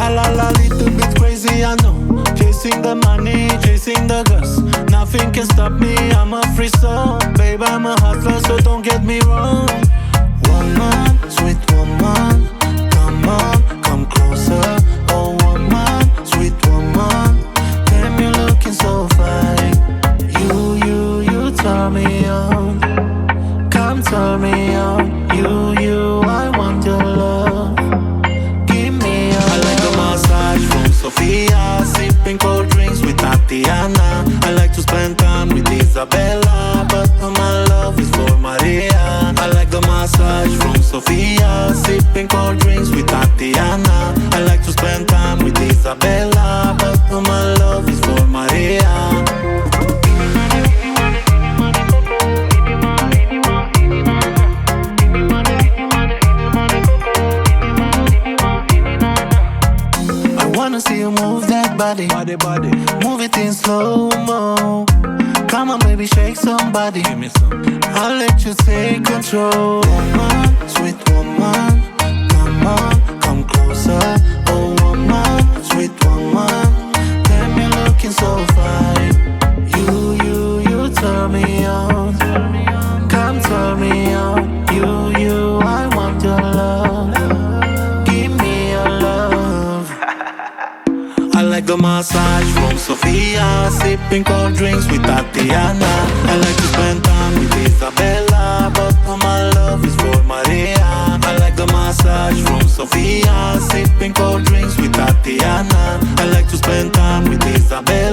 La la, little bit crazy, I know. Chasing the money, chasing the girls. Nothing can stop me, I'm a free soul. Babe, I'm a hustler, so don't get me wrong. Woman, sweet woman, come on, come closer. Oh woman, sweet woman, damn you're looking so fine. You turn me on. Come turn me on. You, I want your love. Give me your I like a massage from Sofia, sipping cold drinks with Tatiana. I like to spend time with Isabella, but my love is for Maria. I like the massage from Sofia, sipping cold drinks with Tatiana. I like to spend time with Isabella, but my love is for Maria. Wanna see you move that body. Move it in slow-mo. Come on baby, shake somebody. Give me some. I'll let you take control. Woman, sweet woman, come on, come closer. Oh woman, sweet woman, damn you're looking so fine. You turn me on. Come turn me on. You, I want your love. Give me your love. I like the massage from Sofia, sipping cold drinks with Tatiana. I like to spend time with Isabella, but my love is for Maria. I like the massage from Sofia, sipping cold drinks with Tatiana. I like to spend time with Isabella.